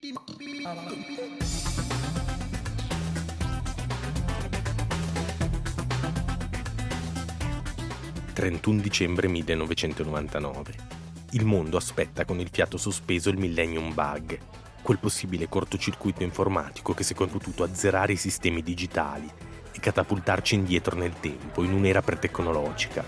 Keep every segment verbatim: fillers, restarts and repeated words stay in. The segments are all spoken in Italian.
trentuno dicembre millenovecentonovantanove. Il mondo aspetta con il fiato sospeso il Millennium Bug, quel possibile cortocircuito informatico che si è potuto azzerare i sistemi digitali e catapultarci indietro nel tempo, in un'era pretecnologica.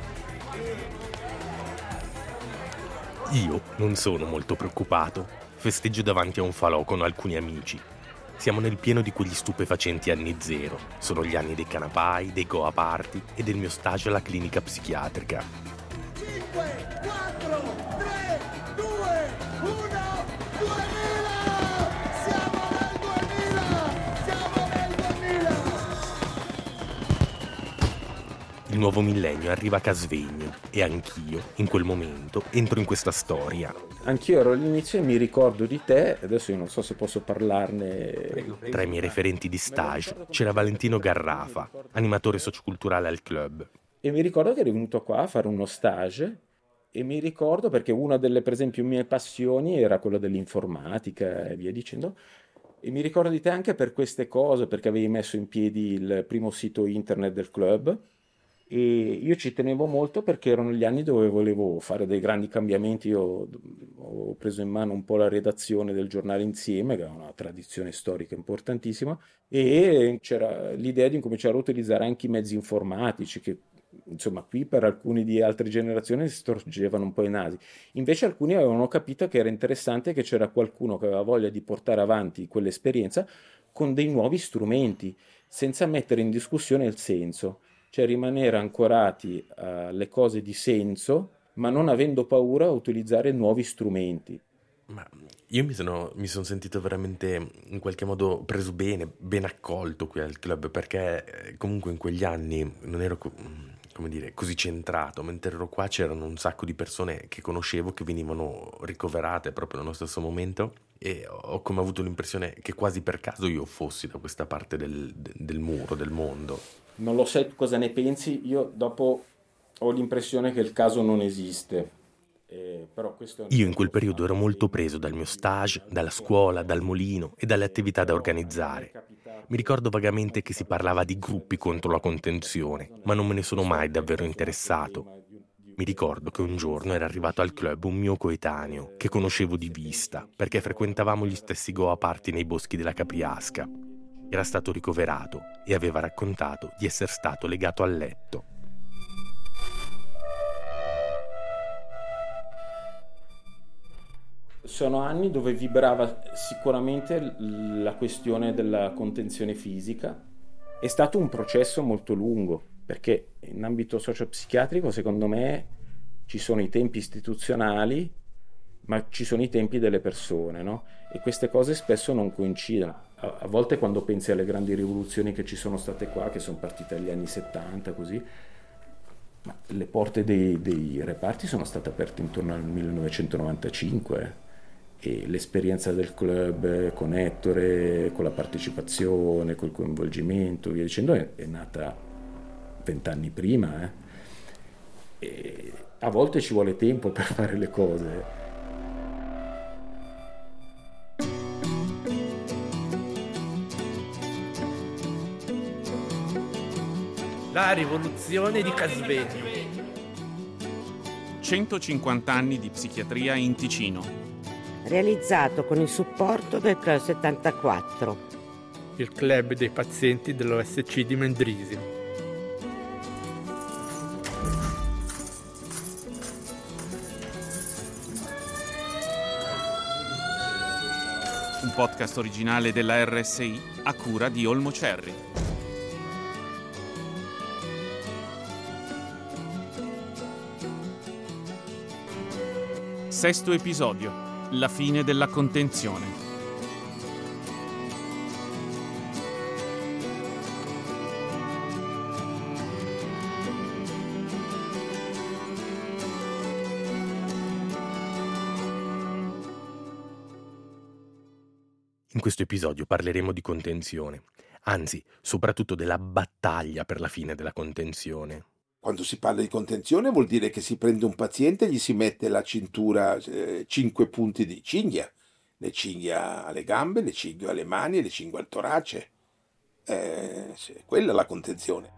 Io non sono molto preoccupato. Festeggio davanti a un falò con alcuni amici. Siamo nel pieno di quegli stupefacenti anni zero. Sono gli anni dei canapai, dei Goa Party e del mio stage alla clinica psichiatrica. cinque, quattro, tre, due, uno, duemila! Siamo nel duemila! Siamo nel duemila! Il nuovo millennio arriva a casvegno e anch'io, in quel momento, entro in questa storia. Anch'io ero all'inizio e mi ricordo di te, adesso io non so se posso parlarne. Tra i miei referenti di stage c'era Valentino Garrafa, animatore socioculturale al club. E mi ricordo che eri venuto qua a fare uno stage e mi ricordo perché una delle, per esempio, mie passioni era quella dell'informatica e via dicendo. E mi ricordo di te anche per queste cose, perché avevi messo in piedi il primo sito internet del club. E io ci tenevo molto perché erano gli anni dove volevo fare dei grandi cambiamenti. Io ho preso in mano un po' la redazione del giornale Insieme, che è una tradizione storica importantissima, e c'era l'idea di incominciare a utilizzare anche i mezzi informatici, che insomma qui per alcuni di altre generazioni si storgevano un po' i nasi. Invece alcuni avevano capito che era interessante, che c'era qualcuno che aveva voglia di portare avanti quell'esperienza con dei nuovi strumenti, senza mettere in discussione il senso. Cioè rimanere ancorati alle cose di senso, ma non avendo paura a utilizzare nuovi strumenti. Ma io mi sono, mi sono sentito veramente in qualche modo preso bene, ben accolto qui al club, perché comunque in quegli anni non ero, come dire, così centrato. Mentre ero qua c'erano un sacco di persone che conoscevo che venivano ricoverate proprio nello stesso momento, e ho come avuto l'impressione che quasi per caso io fossi da questa parte del, del muro, del mondo. Non lo sai cosa ne pensi, io dopo ho l'impressione che il caso non esiste. Eh, però questo Io in quel periodo ero molto preso dal mio stage, dalla scuola, dal mulino e dalle attività da organizzare. Mi ricordo vagamente che si parlava di gruppi contro la contenzione, ma non me ne sono mai davvero interessato. Mi ricordo che un giorno era arrivato al club un mio coetaneo, che conoscevo di vista, perché frequentavamo gli stessi Goa Party nei boschi della Capriasca. Era stato ricoverato e aveva raccontato di essere stato legato al letto. Sono anni dove vibrava sicuramente la questione della contenzione fisica. È stato un processo molto lungo, perché in ambito sociopsichiatrico, secondo me, ci sono i tempi istituzionali, ma ci sono i tempi delle persone, no? E queste cose spesso non coincidono. A volte quando pensi alle grandi rivoluzioni che ci sono state qua, che sono partite negli anni settanta, così, ma le porte dei, dei reparti sono state aperte intorno al millenovecentonovantacinque, e l'esperienza del club con Ettore, con la partecipazione, col coinvolgimento, via dicendo, è, è nata vent'anni prima. Eh. E a volte ci vuole tempo per fare le cose. La rivoluzione di Casvegno. centocinquanta anni di psichiatria in Ticino. Realizzato con il supporto del Club settantaquattro. Il club dei pazienti dell'O S C di Mendrisio. Un podcast originale della R S I a cura di Olmo Cerri. Sesto episodio. La fine della contenzione. In questo episodio parleremo di contenzione, anzi, soprattutto della battaglia per la fine della contenzione. Quando si parla di contenzione vuol dire che si prende un paziente e gli si mette la cintura, eh, cinque punti di cinghia, le cinghie alle gambe, le cinghie alle mani e le cinghie al torace. Eh, sì, quella è la contenzione.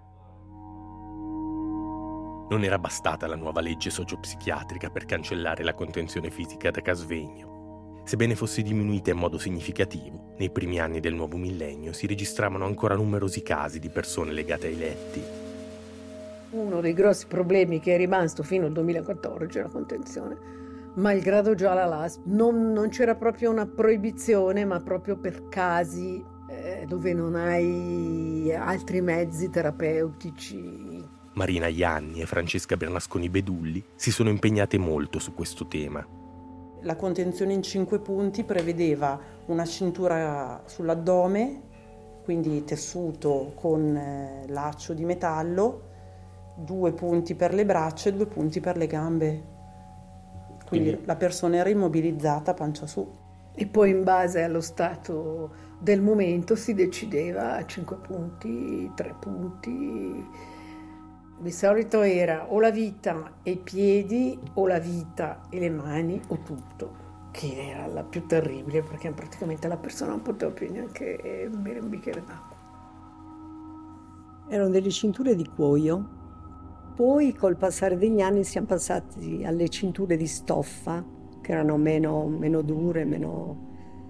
Non era bastata la nuova legge sociopsichiatrica per cancellare la contenzione fisica da Casvegno. Sebbene fosse diminuita in modo significativo, nei primi anni del nuovo millennio si registravano ancora numerosi casi di persone legate ai letti. Uno dei grossi problemi che è rimasto fino al duemilaquattordici è la contenzione. Malgrado già la L A S P non, non c'era proprio una proibizione, ma proprio per casi eh, dove non hai altri mezzi terapeutici. Marina Ianni e Francesca Bernasconi Bedulli si sono impegnate molto su questo tema. La contenzione in cinque punti prevedeva una cintura sull'addome, quindi tessuto con eh, laccio di metallo, due punti per le braccia e due punti per le gambe. Quindi, Quindi la persona era immobilizzata pancia su. E poi in base allo stato del momento si decideva a cinque punti, tre punti. Di solito era o la vita e i piedi o la vita e le mani o tutto, che era la più terribile perché praticamente la persona non poteva più neanche bere un bicchiere d'acqua. Erano delle cinture di cuoio. Poi col passare degli anni siamo passati alle cinture di stoffa, che erano meno, meno dure, meno...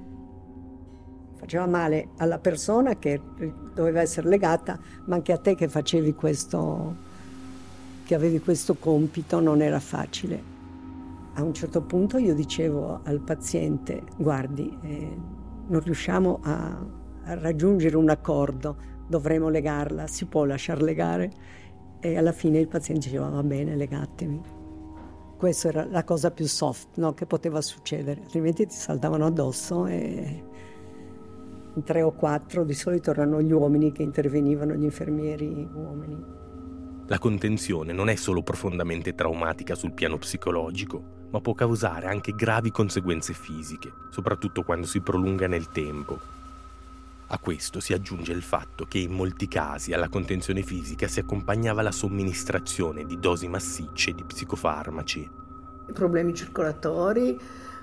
faceva male alla persona che doveva essere legata, ma anche a te che facevi questo, che avevi questo compito, non era facile. A un certo punto io dicevo al paziente, guardi, eh, non riusciamo a, a raggiungere un accordo, dovremo legarla, si può lasciar legare? E alla fine il paziente diceva, va bene, legatemi. Questa era la cosa più soft, no, che poteva succedere, altrimenti ti saltavano addosso e in tre o quattro di solito erano gli uomini che intervenivano, gli infermieri uomini. La contenzione non è solo profondamente traumatica sul piano psicologico, ma può causare anche gravi conseguenze fisiche, soprattutto quando si prolunga nel tempo. A questo si aggiunge il fatto che in molti casi alla contenzione fisica si accompagnava la somministrazione di dosi massicce di psicofarmaci. Problemi circolatori,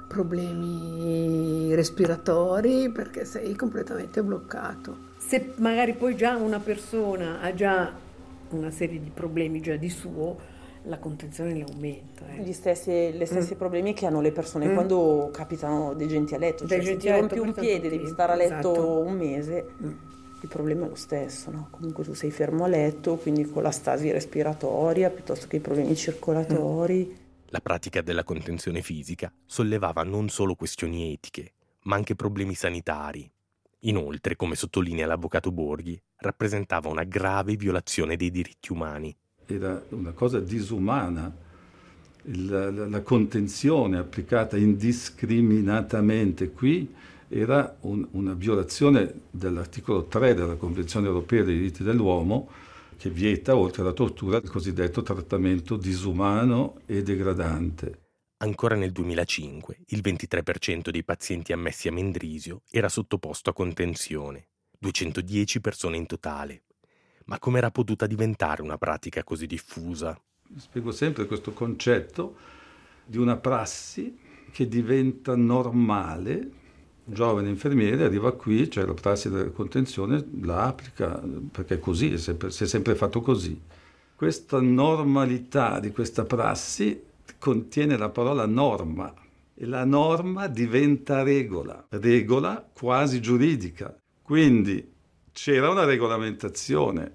problemi respiratori, perché sei completamente bloccato. Se magari poi già una persona ha già una serie di problemi già di suo, la contenzione ne aumenta. Eh. Gli stessi, le stessi mm. problemi che hanno le persone mm. quando capitano dei genti a letto. Cioè, se ti rompi un piede, devi stare a letto esatto. un mese, mm. il problema è lo stesso, no? Comunque tu sei fermo a letto, quindi con la stasi respiratoria, piuttosto che i problemi circolatori. Mm. La pratica della contenzione fisica sollevava non solo questioni etiche, ma anche problemi sanitari. Inoltre, come sottolinea l'avvocato Borghi, rappresentava una grave violazione dei diritti umani. Era una cosa disumana, la, la, la contenzione applicata indiscriminatamente qui era un, una violazione dell'articolo tre della Convenzione Europea dei diritti dell'uomo, che vieta, oltre alla tortura, il cosiddetto trattamento disumano e degradante. Ancora nel duemilacinque, il ventitré per cento dei pazienti ammessi a Mendrisio era sottoposto a contenzione, duecentodieci persone in totale. Ma come era potuta diventare una pratica così diffusa? Spiego sempre questo concetto di una prassi che diventa normale. Un giovane infermiere arriva qui, c'è cioè la prassi della contenzione, la applica perché è così, è sempre, si è sempre fatto così. Questa normalità di questa prassi contiene la parola norma e la norma diventa regola, regola quasi giuridica. Quindi c'era una regolamentazione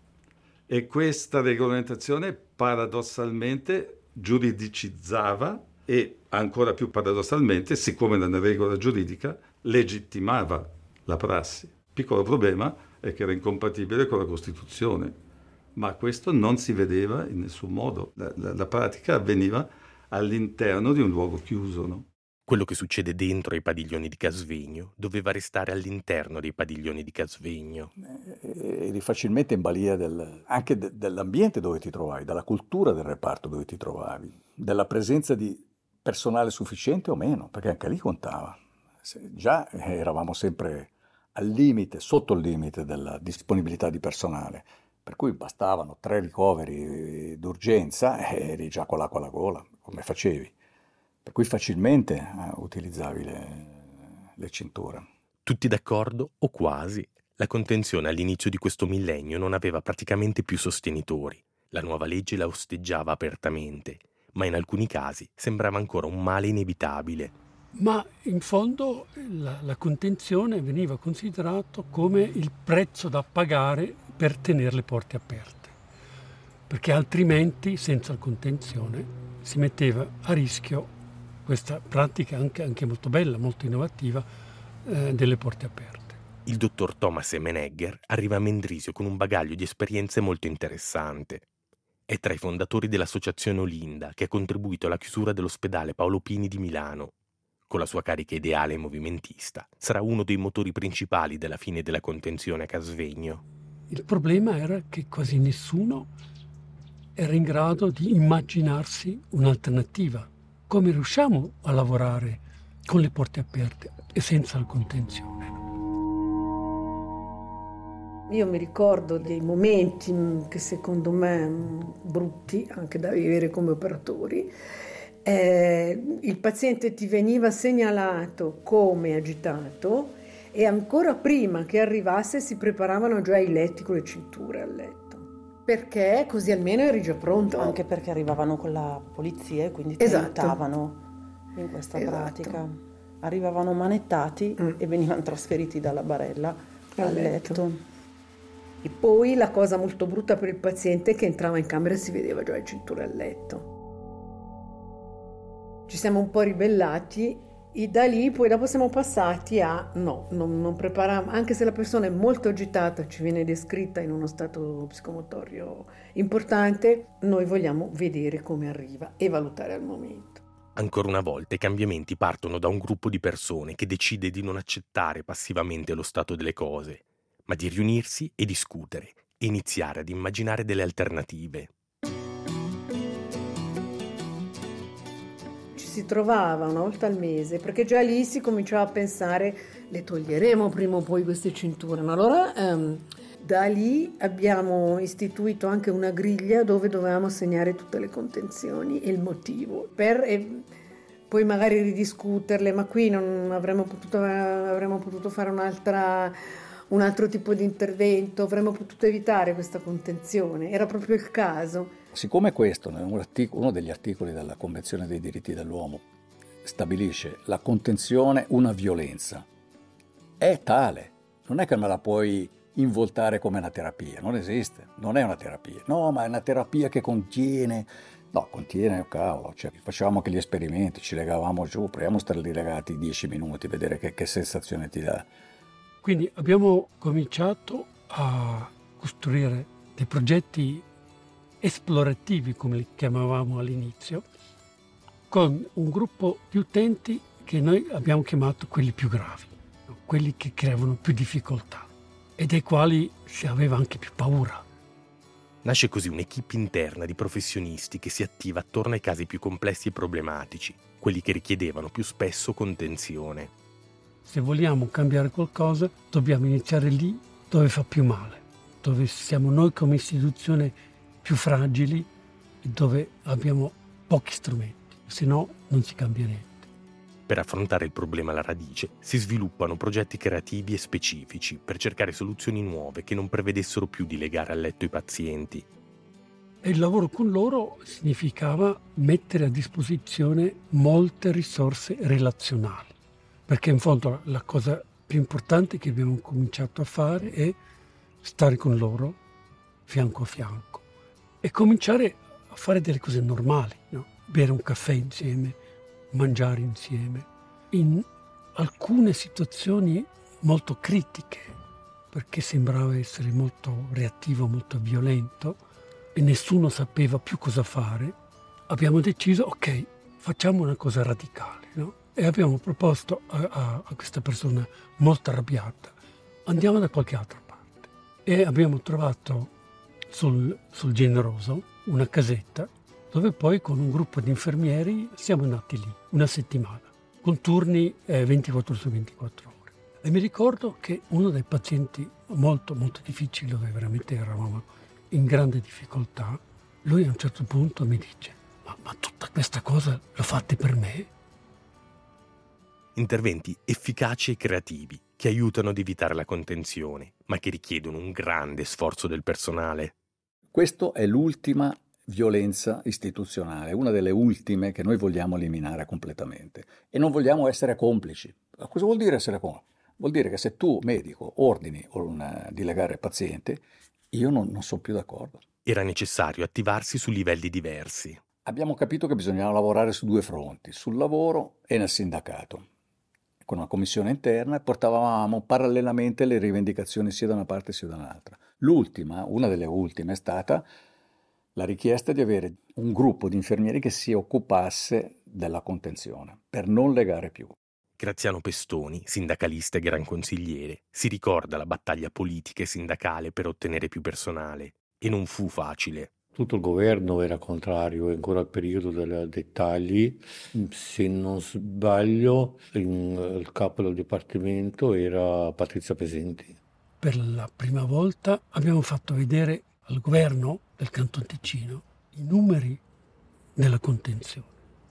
e questa regolamentazione paradossalmente giuridicizzava e ancora più paradossalmente, siccome era una regola giuridica, legittimava la prassi. Il piccolo problema è che era incompatibile con la Costituzione, ma questo non si vedeva in nessun modo. La, la, la pratica avveniva all'interno di un luogo chiuso, no? Quello che succede dentro i padiglioni di Casvegno doveva restare all'interno dei padiglioni di Casvegno. Eri facilmente in balia del, anche de, dell'ambiente dove ti trovavi, della cultura del reparto dove ti trovavi, della presenza di personale sufficiente o meno, perché anche lì contava. Se già eravamo sempre al limite, sotto il limite della disponibilità di personale, per cui bastavano tre ricoveri d'urgenza e eri già con l'acqua alla gola, come facevi. Per cui facilmente uh, utilizzavi le, le cinture. Tutti d'accordo, o quasi. La contenzione all'inizio di questo millennio non aveva praticamente più sostenitori. La nuova legge la osteggiava apertamente, ma in alcuni casi sembrava ancora un male inevitabile. Ma in fondo la, la contenzione veniva considerato come il prezzo da pagare per tenere le porte aperte, perché altrimenti senza contenzione si metteva a rischio questa pratica anche, anche molto bella, molto innovativa eh, delle porte aperte. Il dottor Thomas Menegger arriva a Mendrisio con un bagaglio di esperienze molto interessante. È tra i fondatori dell'associazione Olinda, che ha contribuito alla chiusura dell'ospedale Paolo Pini di Milano. Con la sua carica ideale e movimentista, sarà uno dei motori principali della fine della contenzione a Casvegno. Il problema era che quasi nessuno era in grado di immaginarsi un'alternativa. Come riusciamo a lavorare con le porte aperte e senza la contenzione? Io mi ricordo dei momenti che secondo me brutti, anche da vivere come operatori. Eh, il paziente ti veniva segnalato come agitato e ancora prima che arrivasse si preparavano già i letti con le cinture a letto, perché così almeno eri già pronto. Anche perché arrivavano con la polizia e quindi ti esatto. aiutavano in questa esatto. pratica. Arrivavano manettati mm. e venivano trasferiti dalla barella a al letto. letto. E poi la cosa molto brutta per il paziente è che entrava in camera e si vedeva già le cinture a letto. Ci siamo un po' ribellati e da lì poi dopo siamo passati a no, non, non prepariamo, anche se la persona è molto agitata, ci viene descritta in uno stato psicomotorio importante, noi vogliamo vedere come arriva e valutare al momento. Ancora una volta i cambiamenti partono da un gruppo di persone che decide di non accettare passivamente lo stato delle cose, ma di riunirsi e discutere e iniziare ad immaginare delle alternative. Ci si trovava una volta al mese, perché già lì si cominciava a pensare le toglieremo prima o poi queste cinture. Ma allora ehm, da lì abbiamo istituito anche una griglia dove dovevamo segnare tutte le contenzioni e il motivo, per eh, poi magari ridiscuterle, ma qui non avremmo potuto, avremmo potuto fare un'altra... un altro tipo di intervento, avremmo potuto evitare questa contenzione, era proprio il caso. Siccome questo, uno degli articoli della Convenzione dei diritti dell'uomo, stabilisce la contenzione una violenza, è tale, non è che me la puoi involtare come una terapia, non esiste, non è una terapia, no, ma è una terapia che contiene, no, contiene, oh cavolo, cioè, facevamo anche gli esperimenti, ci legavamo giù, proviamo a stare lì legati dieci minuti, vedere che, che sensazione ti dà. Quindi abbiamo cominciato a costruire dei progetti esplorativi, come li chiamavamo all'inizio, con un gruppo di utenti che noi abbiamo chiamato quelli più gravi, quelli che creavano più difficoltà e dei quali si aveva anche più paura. Nasce così un'equipe interna di professionisti che si attiva attorno ai casi più complessi e problematici, quelli che richiedevano più spesso contenzione. Se vogliamo cambiare qualcosa, dobbiamo iniziare lì dove fa più male, dove siamo noi come istituzione più fragili e dove abbiamo pochi strumenti, se no non si cambia niente. Per affrontare il problema alla radice si sviluppano progetti creativi e specifici per cercare soluzioni nuove che non prevedessero più di legare a letto i pazienti. E il lavoro con loro significava mettere a disposizione molte risorse relazionali. Perché in fondo la cosa più importante che abbiamo cominciato a fare è stare con loro fianco a fianco e cominciare a fare delle cose normali, no? Bere un caffè insieme, mangiare insieme. In alcune situazioni molto critiche, perché sembrava essere molto reattivo, molto violento e nessuno sapeva più cosa fare, abbiamo deciso, ok, facciamo una cosa radicale, no? E abbiamo proposto a, a, a questa persona molto arrabbiata, andiamo da qualche altra parte. E abbiamo trovato sul, sul Generoso una casetta dove poi con un gruppo di infermieri siamo andati lì una settimana, con turni eh, ventiquattro ore su ventiquattro ore. E mi ricordo che uno dei pazienti molto molto difficili, dove veramente eravamo in grande difficoltà, lui a un certo punto mi dice, ma, ma tutta questa cosa la fate per me? Interventi efficaci e creativi che aiutano ad evitare la contenzione, ma che richiedono un grande sforzo del personale. Questa è l'ultima violenza istituzionale, una delle ultime che noi vogliamo eliminare completamente e non vogliamo essere complici. Cosa vuol dire essere complici? Vuol dire che se tu, medico, ordini un, di legare il paziente, io non, non sono più d'accordo. Era necessario attivarsi su livelli diversi. Abbiamo capito che bisognava lavorare su due fronti, sul lavoro e nel sindacato. Con una commissione interna e portavamo parallelamente le rivendicazioni sia da una parte sia da un'altra. L'ultima, una delle ultime, è stata la richiesta di avere un gruppo di infermieri che si occupasse della contenzione, per non legare più. Graziano Pestoni, sindacalista e gran consigliere, si ricorda la battaglia politica e sindacale per ottenere più personale, e non fu facile. Tutto il governo era contrario, ancora al periodo dei tagli. Se non sbaglio, in, il capo del dipartimento era Patrizia Pesenti. Per la prima volta abbiamo fatto vedere al governo del Canton Ticino i numeri della contenzione.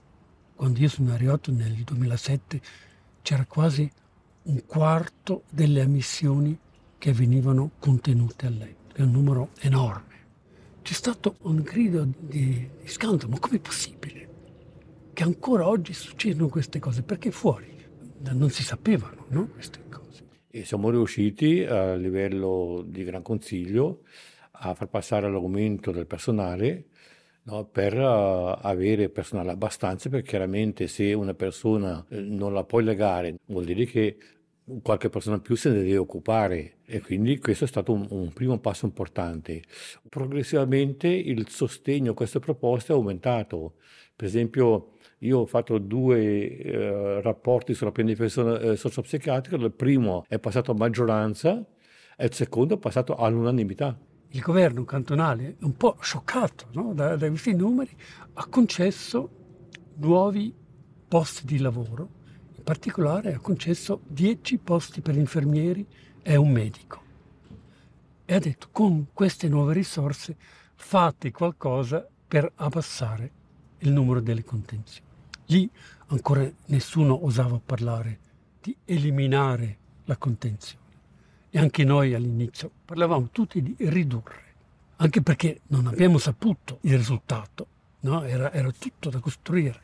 Quando io sono arrivato nel duemilasette c'era quasi un quarto delle ammissioni che venivano contenute a letto, è un numero enorme. C'è stato un grido di, di scandalo, ma com'è possibile che ancora oggi succedono queste cose? Perché fuori non si sapevano, no, queste cose. E siamo riusciti a livello di Gran Consiglio a far passare l'aumento del personale, no, per uh, avere personale abbastanza, perché chiaramente se una persona eh, non la puoi legare vuol dire che qualche persona più se ne deve occupare, e quindi questo è stato un, un primo passo importante. Progressivamente il sostegno a queste proposte è aumentato. Per esempio io ho fatto due eh, rapporti sulla pianificazione eh, socio-psichiatrica, il primo è passato a maggioranza e il secondo è passato all'unanimità. Il governo cantonale, un po' scioccato, no, da, da questi numeri, ha concesso nuovi posti di lavoro. In particolare ha concesso dieci posti per infermieri e un medico. E ha detto: con queste nuove risorse fate qualcosa per abbassare il numero delle contenzioni. Lì ancora nessuno osava parlare di eliminare la contenzione. E anche noi all'inizio parlavamo tutti di ridurre, anche perché non abbiamo saputo il risultato, no? Era, era tutto da costruire.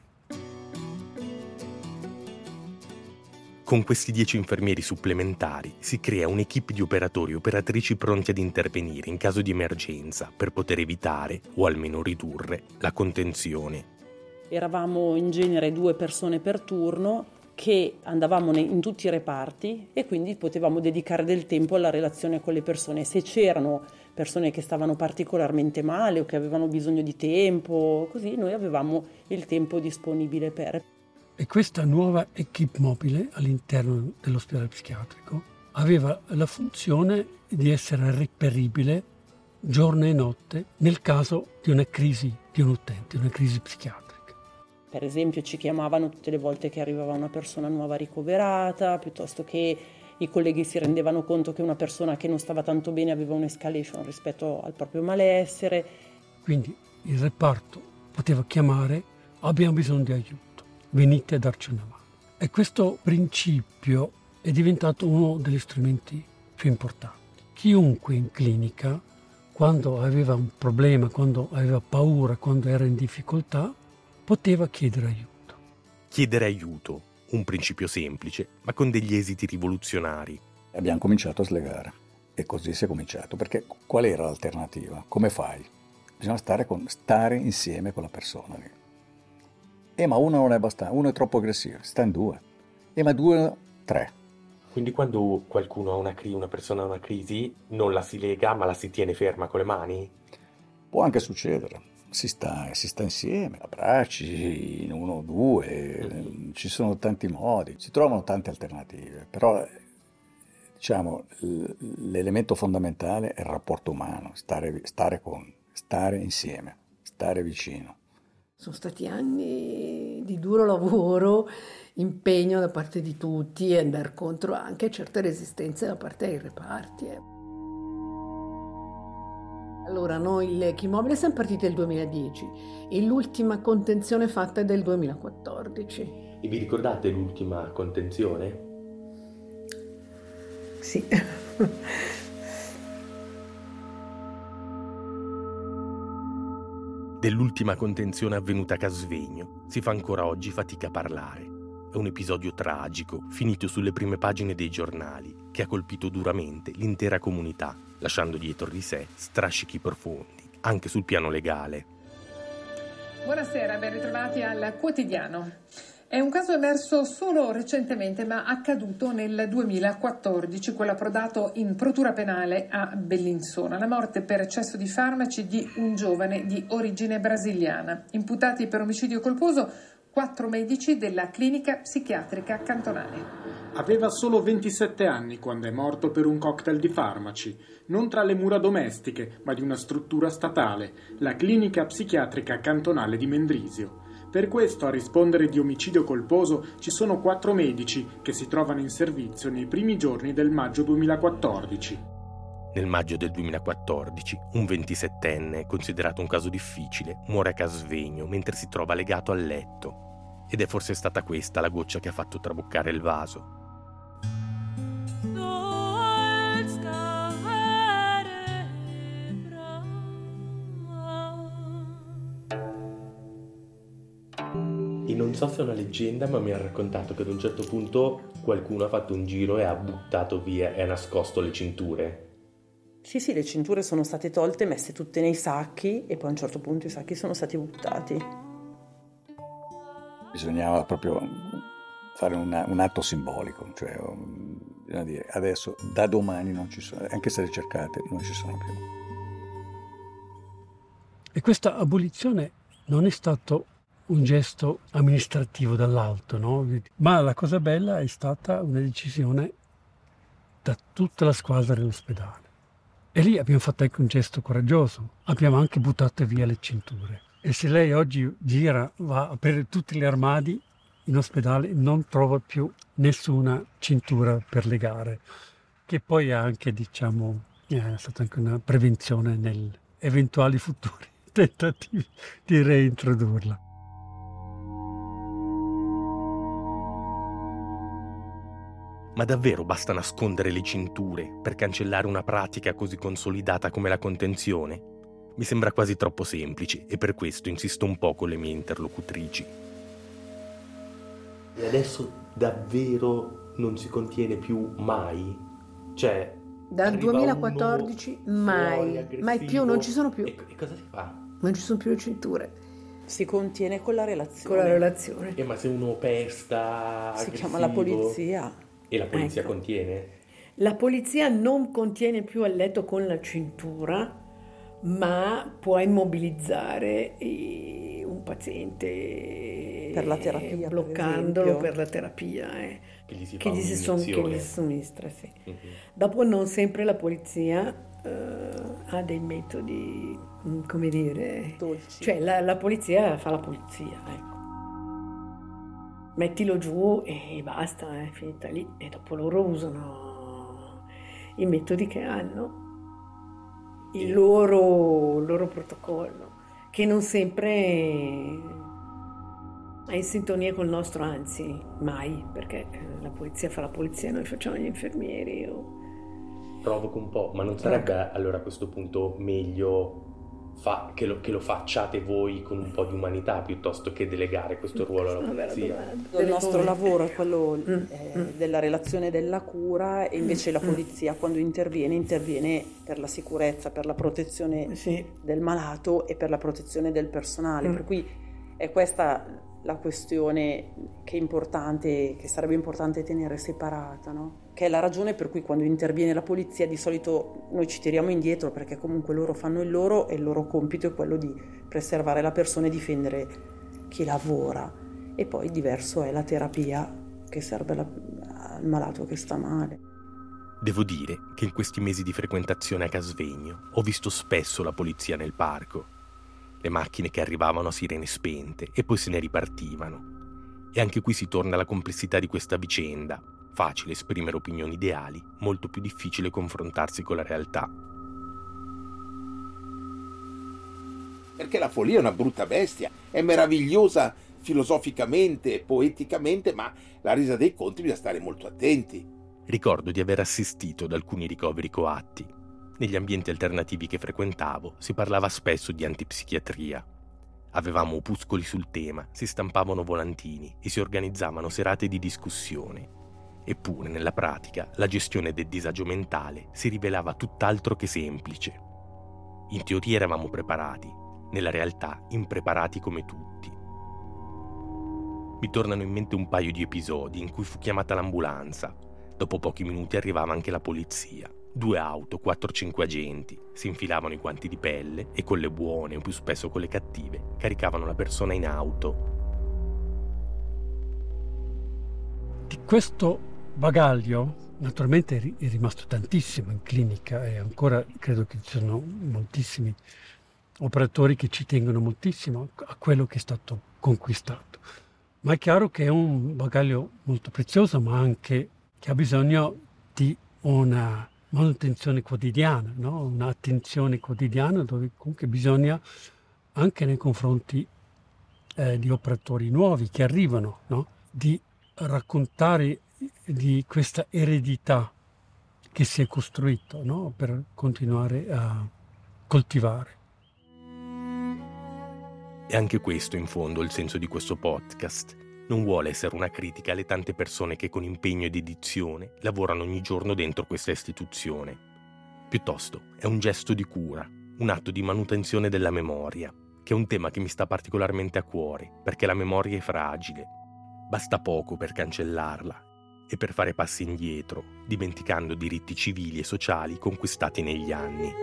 Con questi dieci infermieri supplementari si crea un'equipe di operatori e operatrici pronti ad intervenire in caso di emergenza per poter evitare, o almeno ridurre, la contenzione. Eravamo in genere due persone per turno che andavamo in tutti i reparti e quindi potevamo dedicare del tempo alla relazione con le persone. Se c'erano persone che stavano particolarmente male o che avevano bisogno di tempo, così noi avevamo il tempo disponibile per. E questa nuova equipe mobile all'interno dell'ospedale psichiatrico aveva la funzione di essere reperibile giorno e notte nel caso di una crisi di un utente, una crisi psichiatrica. Per esempio ci chiamavano tutte le volte che arrivava una persona nuova ricoverata, piuttosto che i colleghi si rendevano conto che una persona che non stava tanto bene aveva un'escalation rispetto al proprio malessere. Quindi il reparto poteva chiamare: abbiamo bisogno di aiuto, venite a darci una mano. E questo principio è diventato uno degli strumenti più importanti. Chiunque in clinica, quando aveva un problema, quando aveva paura, quando era in difficoltà, poteva chiedere aiuto. Chiedere aiuto, un principio semplice, ma con degli esiti rivoluzionari. Abbiamo cominciato a slegare e così si è cominciato, perché qual era l'alternativa? Come fai? Bisogna stare, con, stare insieme con la persona. Eh, ma uno non è abbastanza, uno è troppo aggressivo, sta in due. Eh, ma due, tre. Quindi quando qualcuno ha una crisi, una persona ha una crisi, non la si lega, ma la si tiene ferma con le mani? Può anche succedere. Si sta, si sta insieme, abbracci, in uno o due, mm-hmm. Ci sono tanti modi, si trovano tante alternative, però diciamo l'elemento fondamentale è il rapporto umano, stare, stare con, stare insieme, stare vicino. Sono stati anni di duro lavoro, impegno da parte di tutti e andare contro anche certe resistenze da parte dei reparti. Eh. Allora, noi le chimobili siamo partiti nel duemiladieci e l'ultima contenzione fatta è del duemilaquattordici. E vi ricordate l'ultima contenzione? Sì. Dell'ultima contenzione avvenuta a Casvegno si fa ancora oggi fatica a parlare. È un episodio tragico, finito sulle prime pagine dei giornali, che ha colpito duramente l'intera comunità, lasciando dietro di sé strascichi profondi, anche sul piano legale. Buonasera, ben ritrovati al Quotidiano. È un caso emerso solo recentemente, ma accaduto nel duemilaquattordici, quello approdato in procura penale a Bellinzona. La morte per eccesso di farmaci di un giovane di origine brasiliana. Imputati per omicidio colposo quattro medici della clinica psichiatrica cantonale. Aveva solo ventisette anni quando è morto per un cocktail di farmaci, non tra le mura domestiche, ma di una struttura statale, la clinica psichiatrica cantonale di Mendrisio. Per questo a rispondere di omicidio colposo ci sono quattro medici che si trovano in servizio nei primi giorni del maggio duemilaquattordici. Nel maggio del duemilaquattordici, un ventisettenne, considerato un caso difficile, muore a Casvegno mentre si trova legato al letto. Ed è forse stata questa la goccia che ha fatto traboccare il vaso. E non so se è una leggenda, ma mi ha raccontato che ad un certo punto qualcuno ha fatto un giro e ha buttato via e ha nascosto le cinture. Sì, sì, le cinture sono state tolte, messe tutte nei sacchi e poi a un certo punto i sacchi sono stati buttati. Bisognava proprio fare una, un atto simbolico, cioè bisogna dire adesso da domani non ci sono, anche se le cercate non ci sono più. E questa abolizione non è stato un gesto amministrativo dall'alto, no? Ma la cosa bella è stata una decisione da tutta la squadra dell'ospedale. E lì abbiamo fatto anche un gesto coraggioso, abbiamo anche buttato via le cinture. E se lei oggi gira, va a aprire tutti gli armadi in ospedale, non trova più nessuna cintura per legare, che poi è anche, diciamo, è stata anche una prevenzione negli eventuali futuri tentativi di reintrodurla. Ma davvero basta nascondere le cinture per cancellare una pratica così consolidata come la contenzione? Mi sembra quasi troppo semplice e per questo insisto un po' con le mie interlocutrici. E adesso davvero non si contiene più mai? Cioè, dal duemilaquattordici mai, mai più, non ci sono più. E, e cosa si fa? Non ci sono più le cinture. Si contiene con la relazione. Con la relazione. E ma se uno pesta, si aggressivo, chiama la polizia. E la polizia ecco. contiene? La polizia non contiene più a letto con la cintura, ma può immobilizzare un paziente per la terapia, bloccandolo per, per la terapia eh, che gli si, che fa gli si, son, che gli si somministra. Sì. Mm-hmm. Dopo non sempre la polizia uh, ha dei metodi, come dire, dolci. Cioè la, la polizia fa la polizia, ecco. Mettilo giù e basta, è finita lì. E dopo loro usano i metodi che hanno, il loro, il loro protocollo, che non sempre è in sintonia col nostro, anzi mai, perché la polizia fa la polizia, noi facciamo gli infermieri. O... Provoco un po', ma non sarebbe allora a questo punto meglio Fa, che, lo, che lo facciate voi con un po' di umanità piuttosto che delegare questo ruolo alla polizia? Il nostro lavoro è quello eh, della relazione della cura e invece la polizia quando interviene interviene per la sicurezza, per la protezione sì. del malato e per la protezione del personale, mm. per cui è questa la questione che è importante, che sarebbe importante tenere separata, no? Che è la ragione per cui quando interviene la polizia di solito noi ci tiriamo indietro, perché comunque loro fanno il loro e il loro compito è quello di preservare la persona e difendere chi lavora, e poi diverso è la terapia che serve alla, al malato che sta male. Devo dire che in questi mesi di frequentazione a Casvegno ho visto spesso la polizia nel parco. Le macchine che arrivavano a sirene spente e poi se ne ripartivano. E anche qui si torna alla complessità di questa vicenda. Facile esprimere opinioni ideali, molto più difficile confrontarsi con la realtà. perché la follia è una brutta bestia, è meravigliosa filosoficamente, poeticamente, ma la resa dei conti bisogna stare molto attenti. Ricordo di aver assistito ad alcuni ricoveri coatti. Negli ambienti alternativi che frequentavo si parlava spesso di antipsichiatria. Avevamo opuscoli sul tema, si stampavano volantini e si organizzavano serate di discussione. Eppure, nella pratica, la gestione del disagio mentale si rivelava tutt'altro che semplice. In teoria eravamo preparati, nella realtà impreparati come tutti. Mi tornano in mente un paio di episodi in cui fu chiamata l'ambulanza. Dopo pochi minuti arrivava anche la polizia. Due auto, quattro o cinque agenti, si infilavano i guanti di pelle e con le buone o più spesso con le cattive caricavano la persona in auto. Di questo bagaglio naturalmente è rimasto tantissimo in clinica e ancora credo che ci sono moltissimi operatori che ci tengono moltissimo a quello che è stato conquistato. Ma è chiaro che è un bagaglio molto prezioso, ma anche che ha bisogno di una manutenzione quotidiana, no? Un'attenzione quotidiana dove comunque bisogna anche nei confronti eh, di operatori nuovi che arrivano, no? Di raccontare di questa eredità che si è costruito, no? Per continuare a coltivare. E anche questo in fondo è il senso di questo podcast. Non vuole essere una critica alle tante persone che con impegno e dedizione lavorano ogni giorno dentro questa istituzione. Piuttosto è un gesto di cura, un atto di manutenzione della memoria, che è un tema che mi sta particolarmente a cuore, perché la memoria è fragile. Basta poco per cancellarla e per fare passi indietro, dimenticando diritti civili e sociali conquistati negli anni.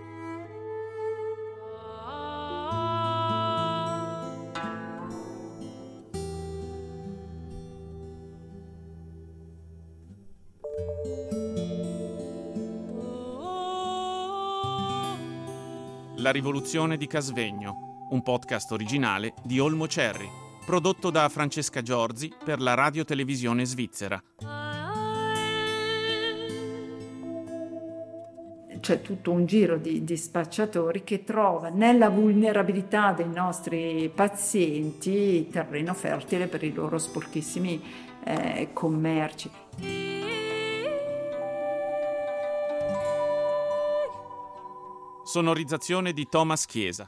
La rivoluzione di Casvegno, un podcast originale di Olmo Cerri, prodotto da Francesca Giorzi per la Radio Televisione Svizzera. C'è tutto un giro di, di spacciatori che trova nella vulnerabilità dei nostri pazienti terreno fertile per i loro sporchissimi eh, commerci. Sonorizzazione di Thomas Chiesa.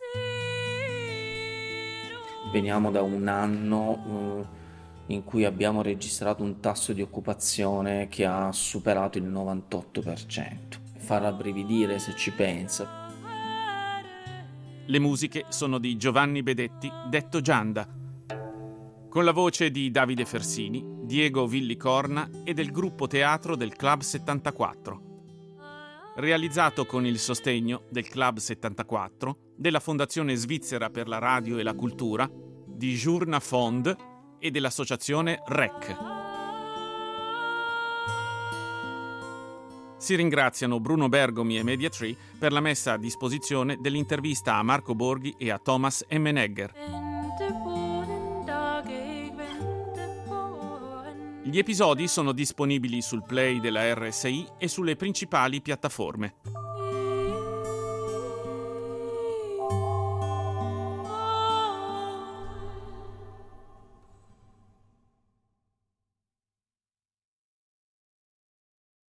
Veniamo da un anno eh, in cui abbiamo registrato un tasso di occupazione che ha superato il novantotto per cento. Fa rabbrividire se ci pensa. Le musiche sono di Giovanni Bedetti, detto Gianda, con la voce di Davide Fersini, Diego Villicorna e del gruppo teatro del Club settantaquattro. Realizzato con il sostegno del Club settantaquattro, della Fondazione Svizzera per la Radio e la Cultura, di Journa Fond e dell'associazione R E C. Si ringraziano Bruno Bergomi e Mediatree per la messa a disposizione dell'intervista a Marco Borghi e a Thomas Emmenegger. Gli episodi sono disponibili sul Play della R S I e sulle principali piattaforme.